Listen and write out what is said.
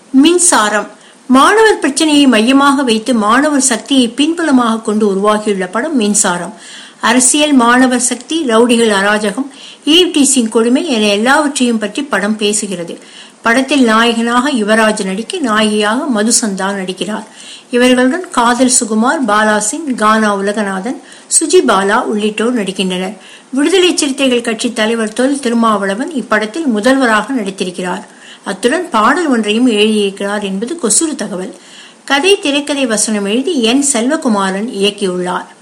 மின்சாரம் மாணவர் பிரச்சனையை மையமாக வைத்து மாணவர் சக்தியை பின்புலமாக கொண்டு உருவாகியுள்ள படம் மின்சாரம். அரசியல், மாணவர் சக்தி, ரவுடிகள் அராஜகம், ஈவ்டீசிங் கொடுமை என எல்லாவற்றையும் பற்றி படம் பேசுகிறது. படத்தில் நாயகனாக யுவராஜ் நடிக்க, நாயகியாக மதுசந்தா நடிக்கிறார். இவர்களுடன் காதல் சுகுமார், பாலா சிங், கானா உலகநாதன், சுஜி பாலா உள்ளிட்டோர் நடிக்கின்றனர். விடுதலை சிறுத்தைகள் கட்சி தலைவர் தொல் திருமாவளவன் இப்படத்தில் முதல்வராக நடித்திருக்கிறார். அத்துடன் பாடல் ஒன்றையும் எழுதியிருக்கிறார் என்பது கொசுறு தகவல். கதை, திரைக்கதை, வசனம் எழுதி என் செல்வகுமாரன் இயக்கியுள்ளார்.